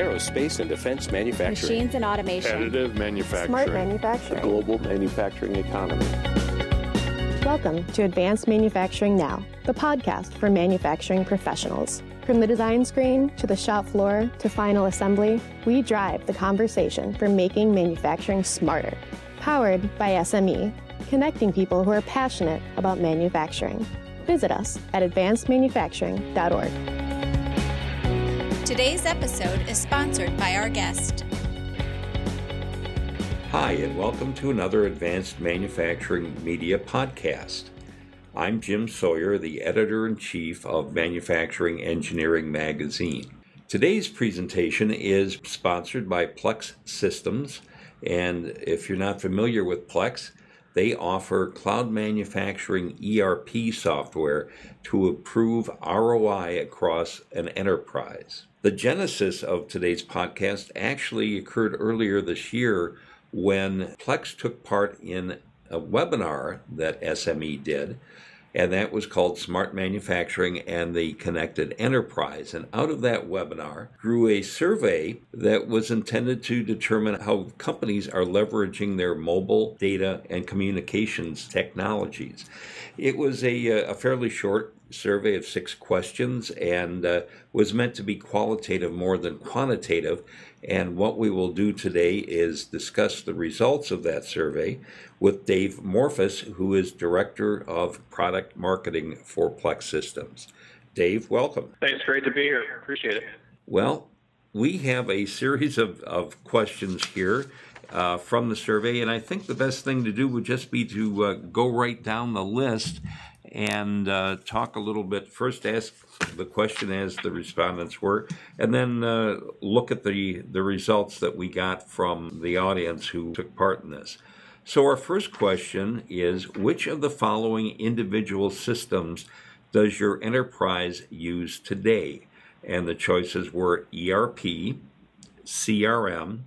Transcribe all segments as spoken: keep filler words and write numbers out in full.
aerospace and defense manufacturing, machines and automation, additive manufacturing, smart manufacturing, the global manufacturing economy. Welcome to Advanced Manufacturing Now, the podcast for manufacturing professionals. From the design screen to the shop floor to final assembly, we drive the conversation for making manufacturing smarter. Powered by S M E, connecting people who are passionate about manufacturing. Visit us at advanced manufacturing dot org. Today's episode is sponsored by our guest. Hi, and welcome to another Advanced Manufacturing Media podcast. I'm Jim Sawyer, the editor-in-chief of Manufacturing Engineering Magazine. Today's presentation is sponsored by Plex Systems, and if you're not familiar with Plex, they offer cloud manufacturing E R P software to improve R O I across an enterprise. The genesis of today's podcast actually occurred earlier this year when Plex took part in a webinar that S M E did, and that was called Smart Manufacturing and the Connected Enterprise. And out of that webinar grew a survey that was intended to determine how companies are leveraging their mobile data and communications technologies. It was a, a fairly short survey of six questions and uh, was meant to be qualitative more than quantitative. And what we will do today is discuss the results of that survey with Dave Morfus, who is Director of Product Marketing for Plex Systems. Dave, welcome. Thanks. Great to be here. Appreciate it. Well, we have a series of, of questions here uh, from the survey, and I think the best thing to do would just be to uh, go right down the list and uh, talk a little bit. First, ask the question as the respondents were, and then uh, look at the, the results that we got from the audience who took part in this. So our first question is, which of the following individual systems does your enterprise use today? And the choices were E R P, C R M,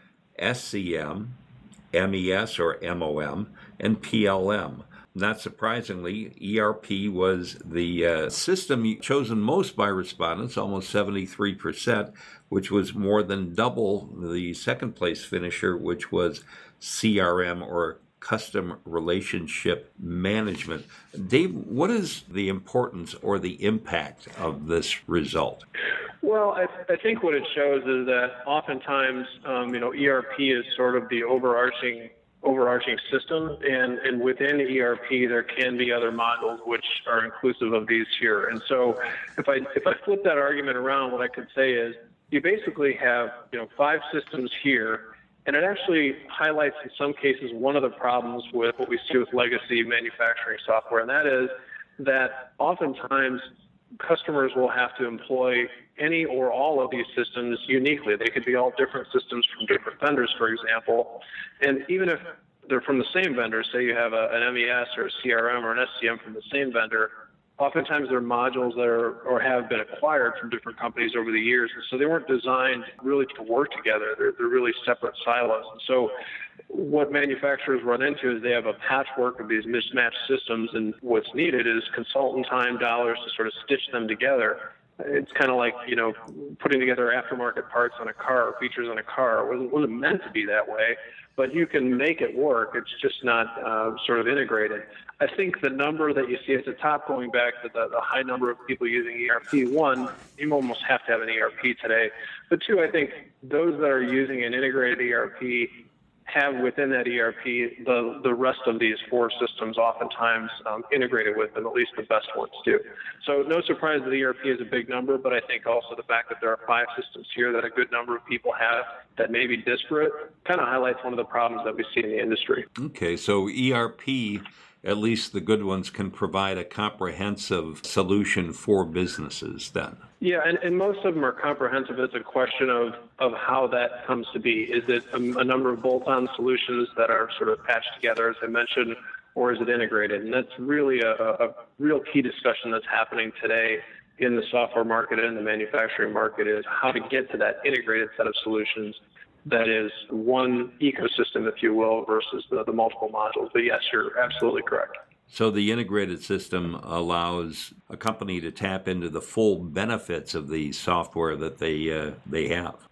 S C M, M E S or M O M, and P L M. Not surprisingly, E R P was the uh, system chosen most by respondents, almost seventy-three percent, which was more than double the second place finisher, which was C R M or Custom Relationship Management. Dave, what is the importance or the impact of this result? Well, I, I think what it shows is that oftentimes, um, you know, E R P is sort of the overarching overarching system, and, and within E R P there can be other modules which are inclusive of these here. And so if I if I flip that argument around, what I could say is you basically have, you know, five systems here, and it actually highlights in some cases one of the problems with what we see with legacy manufacturing software, and that is that oftentimes customers will have to employ any or all of these systems uniquely. They could be all different systems from different vendors, for example. And even if they're from the same vendor, say you have a, an M E S or a C R M or an S C M from the same vendor, oftentimes they're modules that are or have been acquired from different companies over the years. And so they weren't designed really to work together. They're, they're really separate silos. And so what manufacturers run into is they have a patchwork of these mismatched systems, and what's needed is consultant time, dollars to sort of stitch them together. It's kind of like, you know, putting together aftermarket parts on a car, or features on a car. It wasn't, wasn't meant to be that way, but you can make it work. It's just not uh, sort of integrated. I think the number that you see at the top, going back to the, the high number of people using E R P, one, you almost have to have an E R P today. But two, I think those that are using an integrated E R P have within that E R P the, the rest of these four systems oftentimes um, integrated with them, at least the best ones do. So no surprise that E R P is a big number, but I think also the fact that there are five systems here that a good number of people have that may be disparate kind of highlights one of the problems that we see in the industry. Okay, so E R P, at least the good ones, can provide a comprehensive solution for businesses then. Yeah, and, and most of them are comprehensive. It's a question of, of how that comes to be. Is it a, a number of bolt-on solutions that are sort of patched together, as I mentioned, or is it integrated? And that's really a, a real key discussion that's happening today in the software market and the manufacturing market, is how to get to that integrated set of solutions that is one ecosystem, if you will, versus the, the multiple modules. But yes, you're absolutely correct. So the integrated system allows a company to tap into the full benefits of the software that they uh, they have.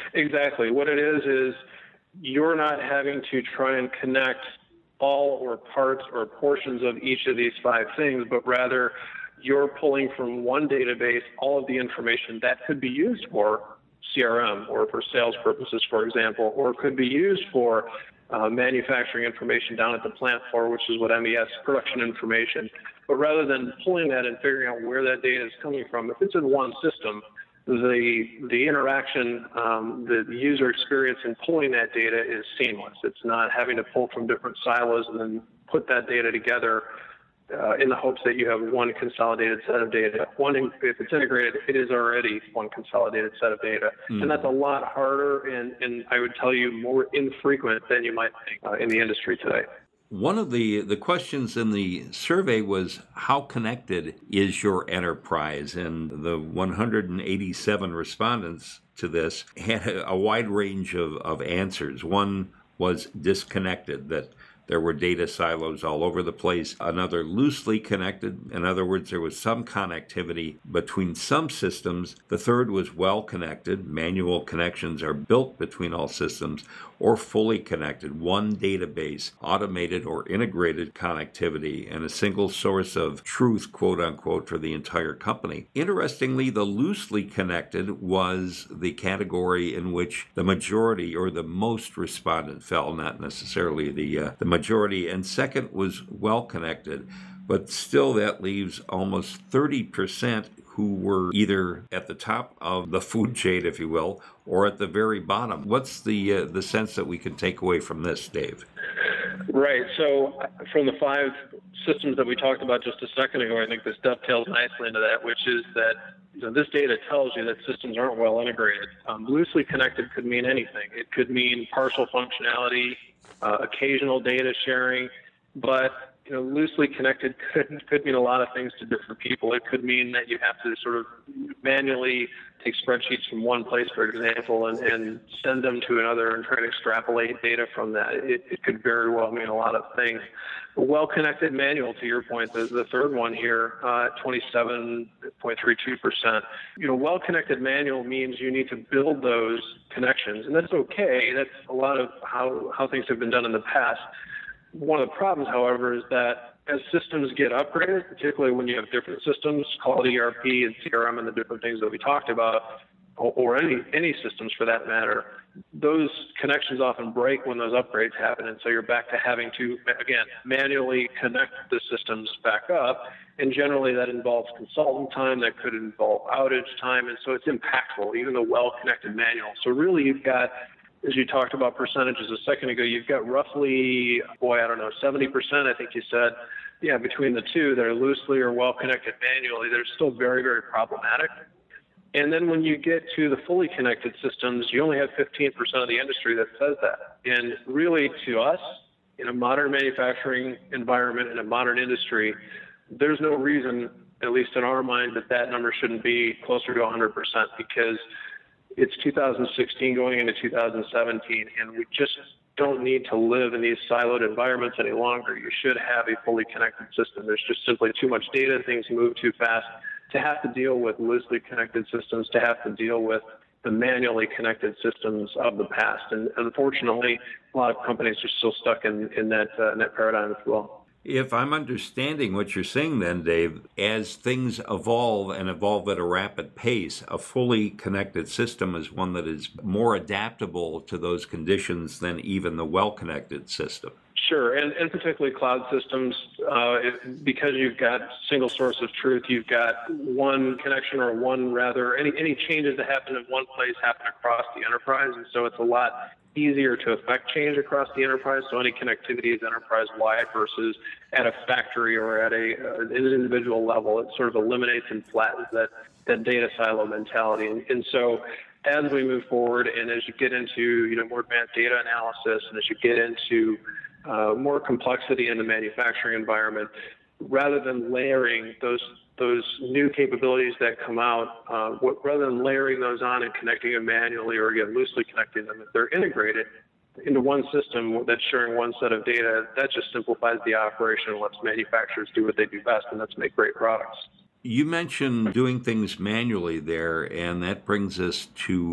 Exactly. What it is is you're not having to try and connect all or parts or portions of each of these five things, but rather you're pulling from one database all of the information that could be used for C R M or for sales purposes, for example, or could be used for uh, manufacturing information down at the plant floor, which is what M E S, production information. But rather than pulling that and figuring out where that data is coming from, if it's in one system, the the interaction, um, the user experience in pulling that data is seamless. It's not having to pull from different silos and then put that data together uh, in the hopes that you have one consolidated set of data. One, if it's integrated, it is already one consolidated set of data. Mm. And that's a lot harder and, and I would tell you more infrequent than you might think uh, in the industry today. One of the, the questions in the survey was, how connected is your enterprise? And the one hundred eighty-seven respondents to this had a wide range of, of answers. One was disconnected, that there were data silos all over the place. Another, loosely connected. In other words, there was some connectivity between some systems. The third was well connected. Manual connections are built between all systems. Or fully connected, one database, automated or integrated connectivity, and a single source of truth, quote unquote, for the entire company. Interestingly, the loosely connected was the category in which the majority or the most respondent fell, not necessarily the uh, the majority. And second was well connected, but still that leaves almost thirty percent who were either at the top of the food chain, if you will, or at the very bottom. What's the uh, the sense that we can take away from this, Dave? Right. So from the five systems that we talked about just a second ago, I think this dovetails nicely into that, which is that you know, this data tells you that systems aren't well integrated. Um, loosely connected could mean anything. It could mean partial functionality, uh, occasional data sharing, but you know, loosely connected could, could mean a lot of things to different people. It could mean that you have to sort of manually take spreadsheets from one place, for example, and, and send them to another and try to extrapolate data from that. It, it could very well mean a lot of things. A well-connected manual, to your point, the, the third one here, uh, twenty-seven point three two percent. You know, well-connected manual means you need to build those connections, and that's okay. That's a lot of how, how things have been done in the past. One of the problems, however, is that as systems get upgraded, particularly when you have different systems, called E R P and C R M and the different things that we talked about, or, or any any systems for that matter, those connections often break when those upgrades happen. And so you're back to having to, again, manually connect the systems back up. And generally that involves consultant time, that could involve outage time. And so it's impactful, even the well-connected manual. So really you've got, as you talked about percentages a second ago, you've got roughly, boy, I don't know, seventy percent, I think you said, yeah, between the two that are loosely or well-connected manually, they're still very, very problematic. And then when you get to the fully connected systems, you only have fifteen percent of the industry that says that. And really, to us, in a modern manufacturing environment, in a modern industry, there's no reason, at least in our mind, that that number shouldn't be closer to one hundred percent, because it's two thousand sixteen going into two thousand seventeen, and we just don't need to live in these siloed environments any longer. You should have a fully connected system. There's just simply too much data. Things move too fast to have to deal with loosely connected systems, to have to deal with the manually connected systems of the past. And unfortunately, a lot of companies are still stuck in, in, that, uh, in that paradigm as well. If I'm understanding what you're saying then, Dave, as things evolve and evolve at a rapid pace, a fully connected system is one that is more adaptable to those conditions than even the well-connected system. Sure, and, and particularly cloud systems, uh, it, because you've got single source of truth, you've got one connection or one rather, any, any changes that happen in one place happen across the enterprise, and so it's a lot easier to affect change across the enterprise. So any connectivity is enterprise-wide versus at a factory or at a uh, an individual level. It sort of eliminates and flattens that, that data silo mentality. And, and so as we move forward and as you get into you know more advanced data analysis and as you get into uh, more complexity in the manufacturing environment, rather than layering those those new capabilities that come out, uh, what, rather than layering those on and connecting them manually or again loosely connecting them, if they're integrated into one system that's sharing one set of data, that just simplifies the operation and lets manufacturers do what they do best, and that's make great products. You mentioned doing things manually there, and that brings us to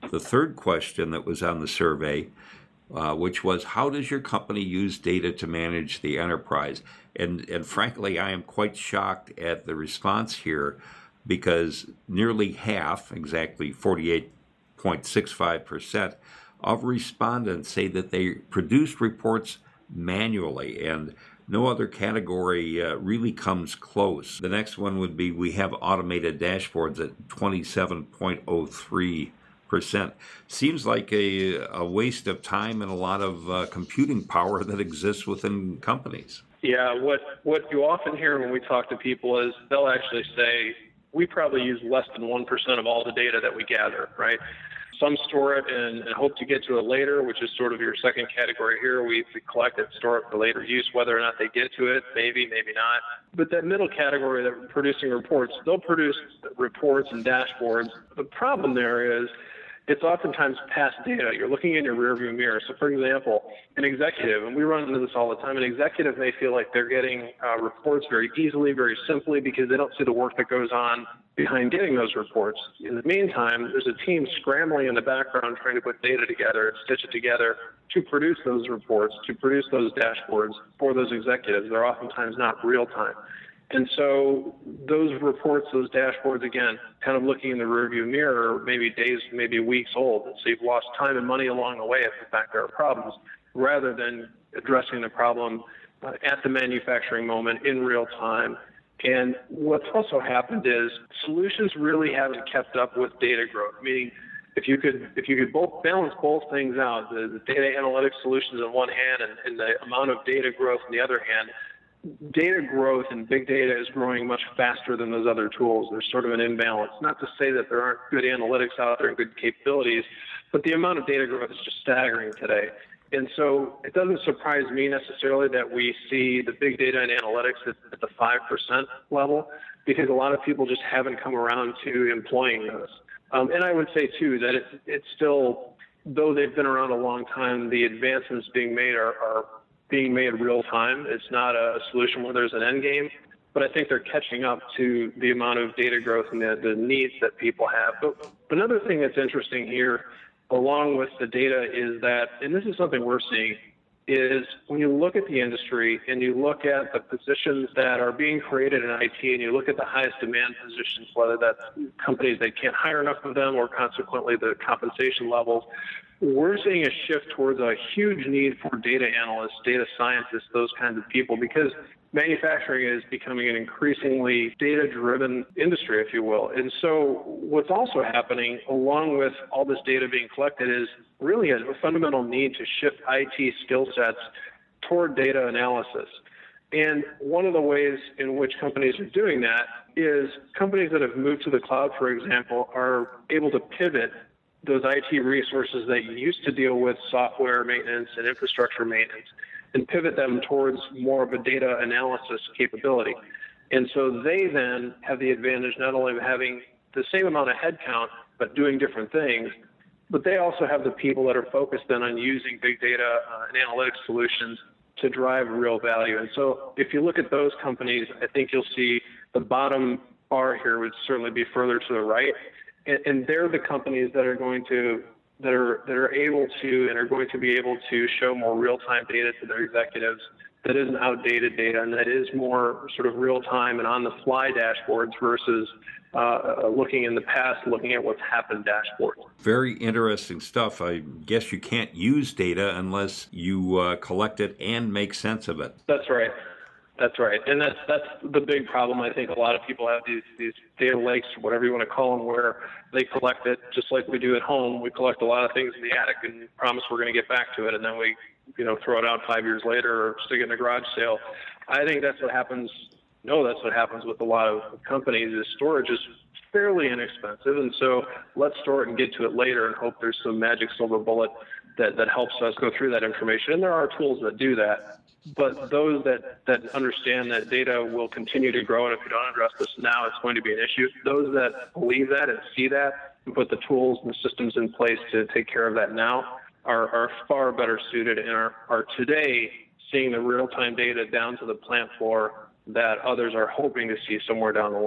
The third question that was on the survey, uh, which was, how does your company use data to manage the enterprise? And, and frankly, I am quite shocked at the response here, because nearly half, exactly forty-eight point six five percent of respondents say that they produced reports manually, and no other category uh, really comes close. The next one would be, we have automated dashboards at twenty-seven point zero three percent. Seems like a, a waste of time and a lot of uh, computing power that exists within companies. Yeah, what, what you often hear when we talk to people is they'll actually say, we probably use less than one percent of all the data that we gather, right? Some store it and, and hope to get to it later, which is sort of your second category here. We, we collect it, store it for later use, whether or not they get to it, maybe, maybe not. But that middle category that are producing reports, they'll produce reports and dashboards. The problem there is it's oftentimes past data. You're looking in your rearview mirror. So, for example, an executive, and we run into this all the time, an executive may feel like they're getting uh, reports very easily, very simply, because they don't see the work that goes on behind getting those reports. In the meantime, there's a team scrambling in the background trying to put data together and stitch it together to produce those reports, to produce those dashboards for those executives. They're oftentimes not real time. And so those reports, those dashboards, again, kind of looking in the rearview mirror, maybe days, maybe weeks old. So you've lost time and money along the way if in fact there are problems, rather than addressing the problem uh, at the manufacturing moment in real time. And what's also happened is solutions really haven't kept up with data growth, meaning if you could if you could both balance both things out, the, the data analytics solutions on one hand and, and the amount of data growth on the other hand, data growth and big data is growing much faster than those other tools. There's sort of an imbalance. Not to say that there aren't good analytics out there and good capabilities, but the amount of data growth is just staggering today. And so it doesn't surprise me necessarily that we see the big data and analytics at, at the five percent level, because a lot of people just haven't come around to employing those. Um, and I would say, too, that it, it's still, though they've been around a long time, the advancements being made are, are being made real time. It's not a solution where there's an end game, but I think they're catching up to the amount of data growth and the, the needs that people have. But another thing that's interesting here, along with the data, is that, and this is something we're seeing, is when you look at the industry and you look at the positions that are being created in I T and you look at the highest demand positions, whether that's companies that can't hire enough of them or consequently the compensation levels, we're seeing a shift towards a huge need for data analysts, data scientists, those kinds of people, because manufacturing is becoming an increasingly data-driven industry, if you will. And so what's also happening, along with all this data being collected, is really a fundamental need to shift I T skill sets toward data analysis. And one of the ways in which companies are doing that is companies that have moved to the cloud, for example, are able to pivot those I T resources that used to deal with software maintenance and infrastructure maintenance and pivot them towards more of a data analysis capability. And so they then have the advantage not only of having the same amount of headcount, but doing different things, but they also have the people that are focused then on using big data uh, and analytics solutions to drive real value. And so if you look at those companies, I think you'll see the bottom bar here would certainly be further to the right. And, and they're the companies that are going to that are that are able to and are going to be able to show more real-time data to their executives that isn't outdated data and that is more sort of real-time and on-the-fly dashboards versus uh, looking in the past, looking at what's happened dashboards. Very interesting stuff. I guess you can't use data unless you uh, collect it and make sense of it. That's right. That's right. And that's that's the big problem. I think a lot of people have these, these data lakes, whatever you want to call them, where they collect it just like we do at home. We collect a lot of things in the attic and promise we're going to get back to it, and then we, you know, throw it out five years later or stick it in a garage sale. I think that's what happens. No, that's what happens with a lot of companies is storage is fairly inexpensive, and so let's store it and get to it later and hope there's some magic silver bullet that, that helps us go through that information. And there are tools that do that. But those that, that understand that data will continue to grow, and if you don't address this now, it's going to be an issue. Those that believe that and see that and put the tools and the systems in place to take care of that now are, are far better suited and are, are today seeing the real-time data down to the plant floor that others are hoping to see somewhere down the line.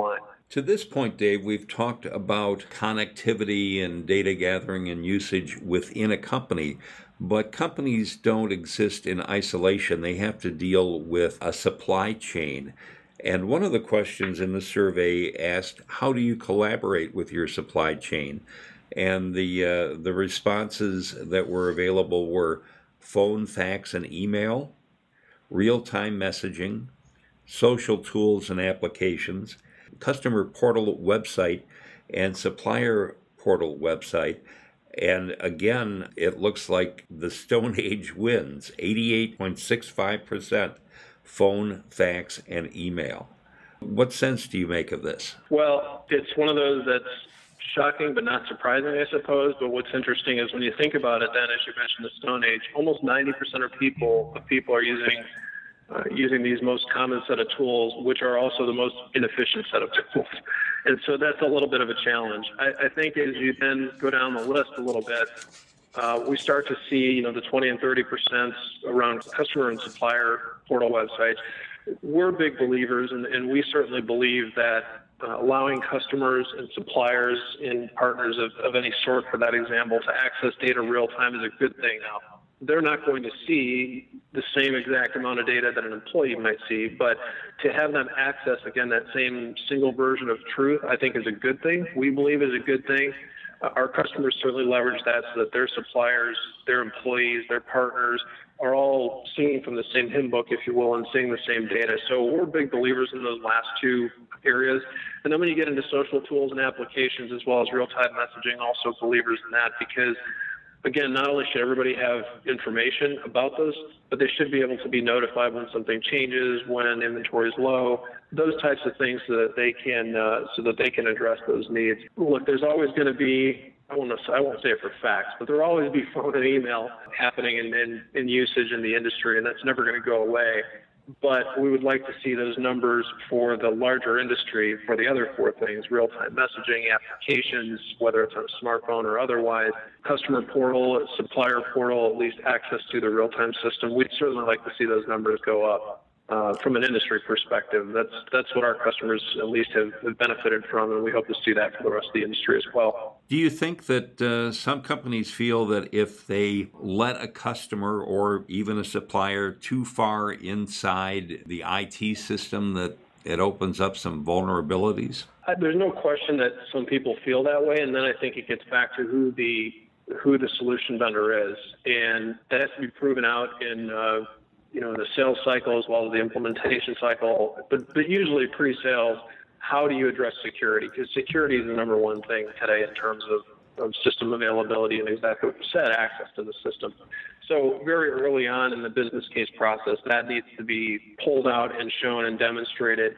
To this point, Dave, we've talked about connectivity and data gathering and usage within a company, but companies don't exist in isolation. They have to deal with a supply chain. And one of the questions in the survey asked, how do you collaborate with your supply chain? And the uh, the responses that were available were phone, fax, and email, real-time messaging, social tools and applications, customer portal website, and supplier portal website. And again, it looks like the Stone Age wins, eighty-eight point six five percent phone, fax, and email. What sense do you make of this? Well, it's one of those that's shocking but not surprising, I suppose. But what's interesting is when you think about it, then, as you mentioned, the Stone Age, almost ninety percent of people of people are using uh, using these most common set of tools, which are also the most inefficient set of tools. And so that's a little bit of a challenge. I, I think as you then go down the list a little bit, uh, we start to see, you know, the twenty and thirty percent around customer and supplier portal websites. We're big believers, and, and we certainly believe that uh, allowing customers and suppliers and partners of, of any sort, for that example, to access data real time is a good thing. Now, they're not going to see the same exact amount of data that an employee might see, but to have them access, again, that same single version of truth, I think is a good thing. We believe is a good thing. Uh, our customers certainly leverage that so that their suppliers, their employees, their partners are all singing from the same hymn book, if you will, and seeing the same data. So we're big believers in those last two areas. And then when you get into social tools and applications as well as real-time messaging, also believers in that, because again, not only should everybody have information about those, but they should be able to be notified when something changes, when inventory is low, those types of things, so that they can uh, so that they can address those needs. Look, there's always going to be, I won't I won't say it for facts, but there will always be phone and email happening in, in, in usage in the industry, and that's never going to go away. But we would like to see those numbers for the larger industry for the other four things: real-time messaging, applications, whether it's on a smartphone or otherwise, customer portal, supplier portal, at least access to the real-time system. We'd certainly like to see those numbers go up. Uh, from an industry perspective, that's that's what our customers at least have, have benefited from, and we hope to see that for the rest of the industry as well. Do you think that uh, some companies feel that if they let a customer or even a supplier too far inside the I T system, that it opens up some vulnerabilities? Uh, there's no question that some people feel that way, and then I think it gets back to who the who the solution vendor is, and that has to be proven out in uh, you know, the sales cycle as well as the implementation cycle, but, but usually pre-sales, how do you address security? Because security is the number one thing today in terms of, of system availability and exactly what you said, access to the system. So very early on in the business case process, that needs to be pulled out and shown and demonstrated.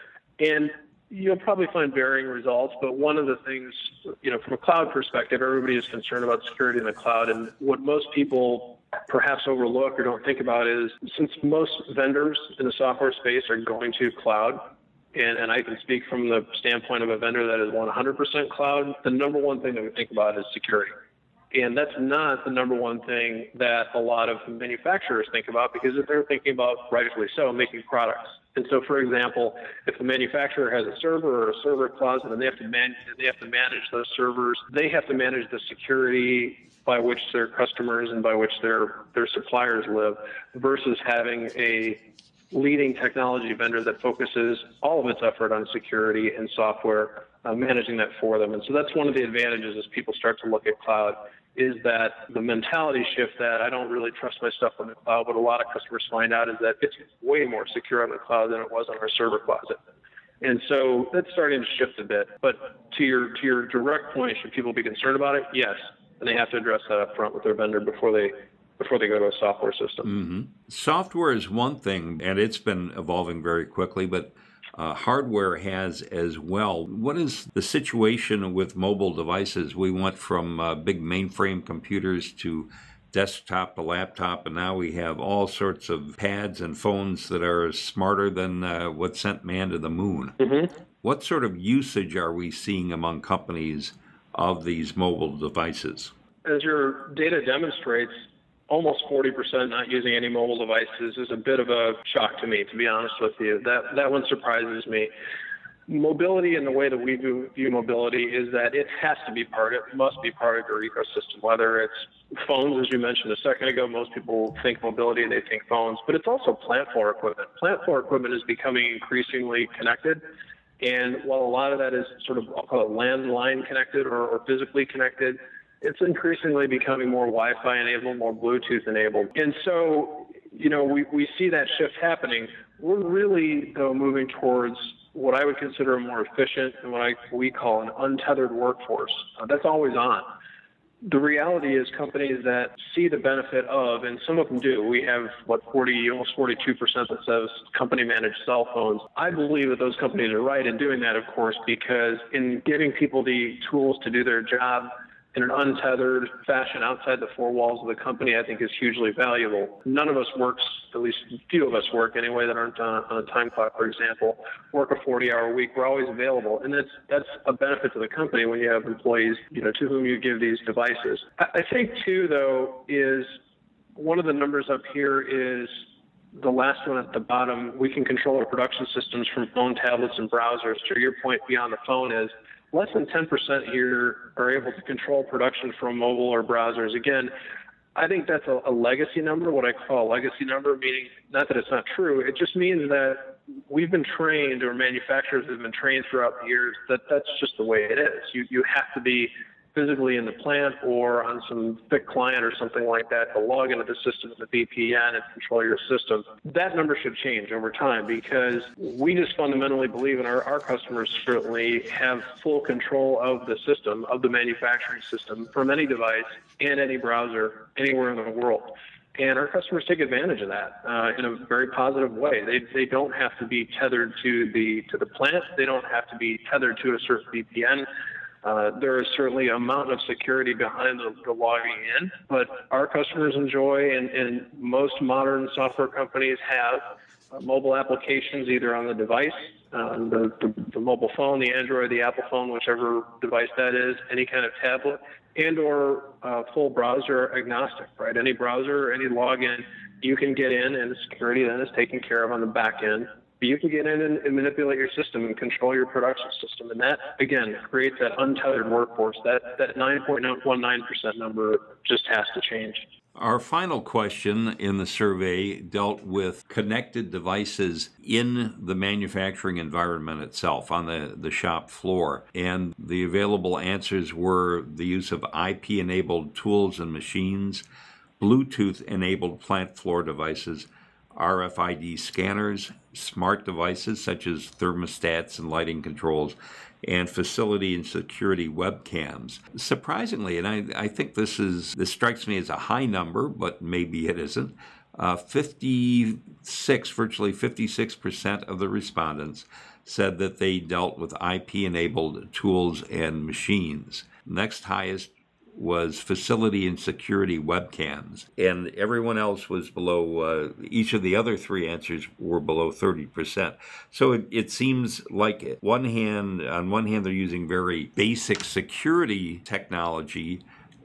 And you'll probably find varying results, but one of the things, you know, from a cloud perspective, everybody is concerned about security in the cloud, and what most people perhaps overlook or don't think about is, since most vendors in the software space are going to cloud, and, and I can speak from the standpoint of a vendor that is one hundred percent cloud, the number one thing that we think about is security. And that's not the number one thing that a lot of manufacturers think about, because if they're thinking about, rightfully so, making products. And so, for example, if the manufacturer has a server or a server closet and they have to manage, they have to manage those servers, they have to manage the security by which their customers and by which their their suppliers live, versus having a leading technology vendor that focuses all of its effort on security and software, uh, managing that for them. And so that's one of the advantages as people start to look at cloud, is that the mentality shift that I don't really trust my stuff on the cloud, but a lot of customers find out is that it's way more secure on the cloud than it was on our server closet. And so that's starting to shift a bit. But to your to your direct point, should people be concerned about it? Yes. And they have to address that up front with their vendor before they before they go to a software system. Mm-hmm. Software is one thing, and it's been evolving very quickly, but uh, hardware has as well. What is the situation with mobile devices? We went from uh, big mainframe computers to desktop to laptop, and now we have all sorts of pads and phones that are smarter than uh, what sent man to the moon. Mm-hmm. What sort of usage are we seeing among companies of these mobile devices? As your data demonstrates, almost forty percent not using any mobile devices is a bit of a shock to me, to be honest with you. That that one surprises me. Mobility and the way that we view, view mobility is that it has to be part, it must be part of your ecosystem, whether it's phones, as you mentioned a second ago. Most people think mobility, they think phones, but it's also plant floor equipment. Plant floor equipment is becoming increasingly connected. And while a lot of that is sort of, I'll call it landline connected or, or physically connected, it's increasingly becoming more Wi-Fi enabled, more Bluetooth enabled. And so, you know, we, we see that shift happening. We're really, though, moving towards what I would consider a more efficient and what I, we call an untethered workforce. Uh, that's always on. The reality is companies that see the benefit of, and some of them do, we have, what, forty, almost forty-two percent that says company-managed cell phones. I believe that those companies are right in doing that, of course, because in giving people the tools to do their job in an untethered fashion outside the four walls of the company, I think is hugely valuable. None of us works, at least few of us work anyway that aren't on, on a time clock, for example, work a forty-hour week. We're always available. And that's that's a benefit to the company when you have employees, you know, to whom you give these devices. I, I think, too, though, is one of the numbers up here is the last one at the bottom. We can control our production systems from phone, tablets, and browsers. To your point, beyond the phone is less than ten percent here are able to control production from mobile or browsers. Again, I think that's a, a legacy number, what I call a legacy number, meaning not that it's not true. It just means that we've been trained, or manufacturers have been trained throughout the years, that that's just the way it is. You, you have to be physically in the plant or on some thick client or something like that to log into the system with a V P N and control your system. That number should change over time because we just fundamentally believe, and our, our customers certainly have full control of the system, of the manufacturing system from any device and any browser anywhere in the world. And our customers take advantage of that uh, in a very positive way. They they don't have to be tethered to the to the plant. They don't have to be tethered to a certain V P N. Uh, there is certainly an amount of security behind the, the logging in, but our customers enjoy, and, and most modern software companies have uh, mobile applications either on the device, uh, the, the, the mobile phone, the Android, the Apple phone, whichever device that is, any kind of tablet, and or uh, full browser agnostic, right? Any browser, any login, you can get in, and the security then is taken care of on the back end. You can get in and, and manipulate your system and control your production system. And that, again, creates that untethered workforce. That that nine point one nine percent number just has to change. Our final question in the survey dealt with connected devices in the manufacturing environment itself, on the, the shop floor. And the available answers were the use of I P-enabled tools and machines, Bluetooth-enabled plant floor devices, R F I D scanners, smart devices such as thermostats and lighting controls, and facility and security webcams. Surprisingly, and I, I think this is this strikes me as a high number, but maybe it isn't, uh, fifty-six, virtually fifty-six percent of the respondents said that they dealt with I P-enabled tools and machines. Next highest was facility and security webcams, and everyone else was below, uh, each of the other three answers were below thirty percent. So it, it seems like it. One hand, on one hand, they're using very basic security technology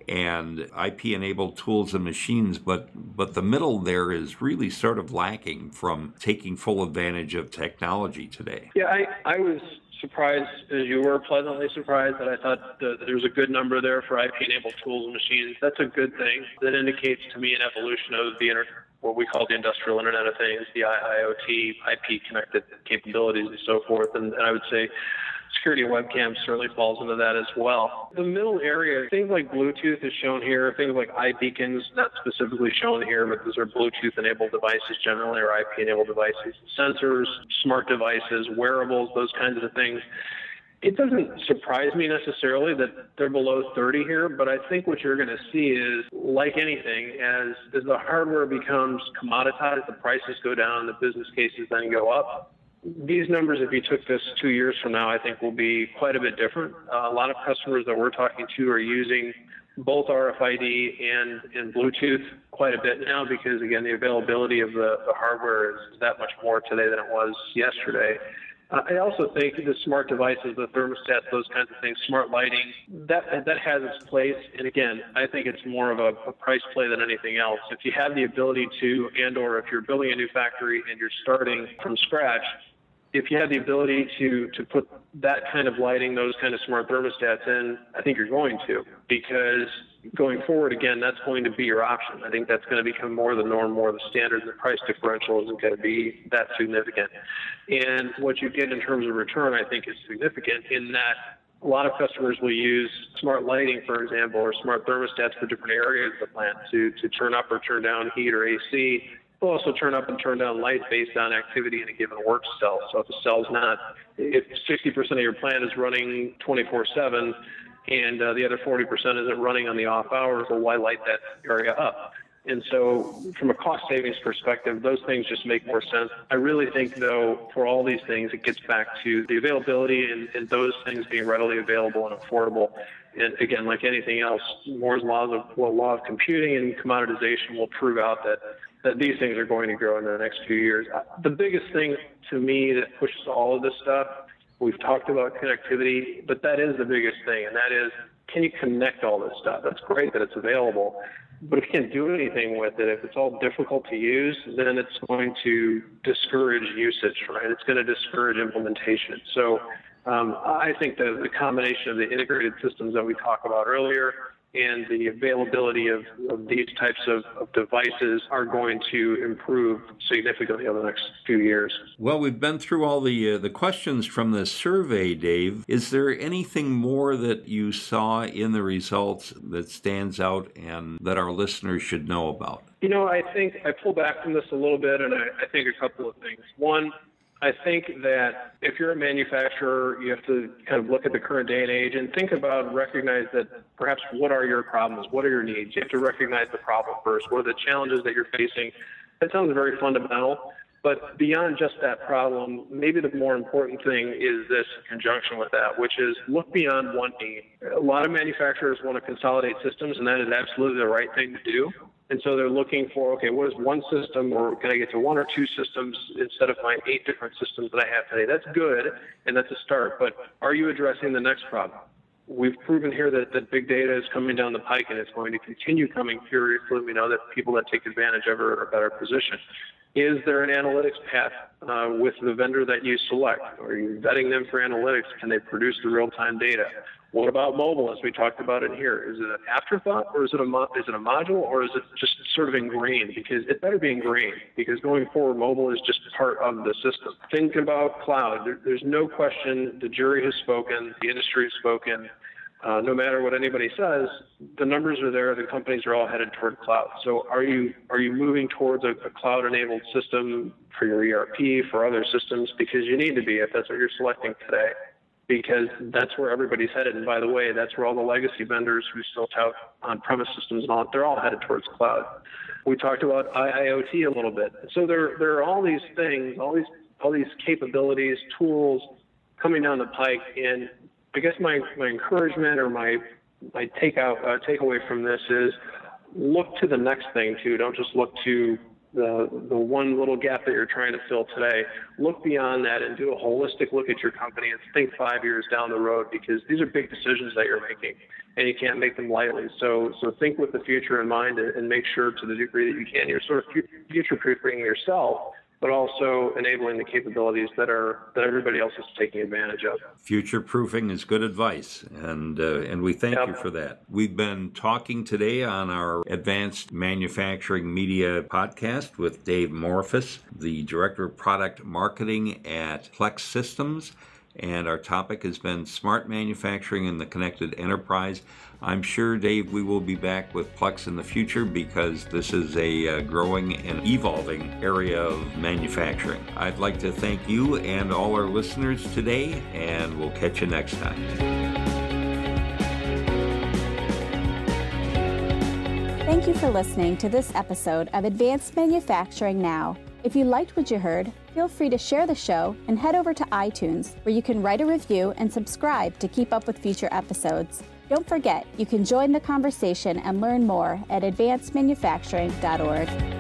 and I P-enabled tools and machines, but, but the middle there is really sort of lacking from taking full advantage of technology today. Yeah, I, I was surprised, as you were, pleasantly surprised that I thought that there was a good number there for I P-enabled tools and machines. That's a good thing. That indicates to me an evolution of the inter- what we call the industrial Internet of Things, the I O T, I P-connected capabilities and so forth. And, and I would say security webcams certainly falls into that as well. The middle area, things like Bluetooth is shown here, things like iBeacons, not specifically shown here, but those are Bluetooth-enabled devices generally, or I P-enabled devices, sensors, smart devices, wearables, those kinds of things. It doesn't surprise me necessarily that they're below thirty here, but I think what you're going to see is, like anything, as, as the hardware becomes commoditized, the prices go down, the business cases then go up. These numbers, if you took this two years from now, I think will be quite a bit different. Uh, a lot of customers that we're talking to are using both R F I D and, and Bluetooth quite a bit now because, again, the availability of the, the hardware is that much more today than it was yesterday. Uh, I also think the smart devices, the thermostats, those kinds of things, smart lighting, that that has its place. And again, I think it's more of a, a price play than anything else. If you have the ability to, and or if you're building a new factory and you're starting from scratch, if you have the ability to to put that kind of lighting, those kind of smart thermostats in, I think you're going to, because going forward, again, that's going to be your option. I think that's going to become more the norm, more the standard. The price differential isn't going to be that significant. And what you get in terms of return, I think, is significant in that a lot of customers will use smart lighting, for example, or smart thermostats for different areas of the plant to, to turn up or turn down heat or A C. They'll also turn up and turn down lights based on activity in a given work cell. So if the cell's not, if sixty percent of your plant is running twenty-four seven and uh, the other forty percent isn't running on the off hours, well, why light that area up? And so from a cost savings perspective, those things just make more sense. I really think, though, for all these things, it gets back to the availability and, and those things being readily available and affordable. And again, like anything else, Moore's law of, well, law of computing and commoditization will prove out that that these things are going to grow in the next few years. The biggest thing to me that pushes all of this stuff, we've talked about connectivity, but that is the biggest thing, and that is, can you connect all this stuff? That's great that it's available, but if you can't do anything with it, if it's all difficult to use, then it's going to discourage usage, right? It's going to discourage implementation. So um, I think the, the combination of the integrated systems that we talked about earlier and the availability of, of these types of, of devices are going to improve significantly over the next few years. Well, we've been through all the uh, the questions from the survey, Dave. Is there anything more that you saw in the results that stands out and that our listeners should know about? You know, I think I pull back from this a little bit, and I, I think a couple of things. One, I think that if you're a manufacturer, you have to kind of look at the current day and age and think about, recognize that perhaps what are your problems, what are your needs? You have to recognize the problem first. What are the challenges that you're facing? That sounds very fundamental, but beyond just that problem, maybe the more important thing is this in conjunction with that, which is look beyond one need. A lot of manufacturers want to consolidate systems, and that is absolutely the right thing to do. And so they're looking for, okay, what is one system, or can I get to one or two systems instead of my eight different systems that I have today? That's good, and that's a start, but are you addressing the next problem? We've proven here that, that big data is coming down the pike, and it's going to continue coming furiously. We know that people that take advantage of it are in a better position. Is there an analytics path uh, with the vendor that you select? Are you vetting them for analytics? Can they produce the real-time data? What about mobile, as we talked about in here? Is it an afterthought, or is it a mo- is it a module, or is it just sort of ingrained? Because it better be ingrained, because going forward, mobile is just part of the system. Think about cloud. There, there's no question. The jury has spoken. The industry has spoken. Uh, no matter what anybody says, the numbers are there. The companies are all headed toward cloud. So are you are you moving towards a, a cloud-enabled system for your E R P, for other systems? Because you need to be if that's what you're selecting today. Because that's where everybody's headed. And by the way, that's where all the legacy vendors who still tout on-premise systems and all, they're all headed towards cloud. We talked about I I O T a little bit. So there, there are all these things, all these, all these capabilities, tools coming down the pike. And I guess my, my encouragement or my, my take out, uh, takeaway from this is look to the next thing too. Don't just look to the the one little gap that you're trying to fill today. Look beyond that and do a holistic look at your company and think five years down the road, because these are big decisions that you're making and you can't make them lightly. So so think with the future in mind and make sure to the degree that you can, you're sort of future-proofing yourself, but also enabling the capabilities that are that everybody else is taking advantage of. Future-proofing is good advice, and uh, and we thank yep. you for that. We've been talking today on our Advanced Manufacturing Media podcast with Dave Morfus, the Director of Product Marketing at Plex Systems, and our topic has been Smart Manufacturing in the Connected Enterprise. I'm sure, Dave, we will be back with Plex in the future because this is a uh, growing and evolving area of manufacturing. I'd like to thank you and all our listeners today, and we'll catch you next time. Thank you for listening to this episode of Advanced Manufacturing Now. If you liked what you heard, feel free to share the show and head over to iTunes, where you can write a review and subscribe to keep up with future episodes. Don't forget, you can join the conversation and learn more at advanced manufacturing dot org.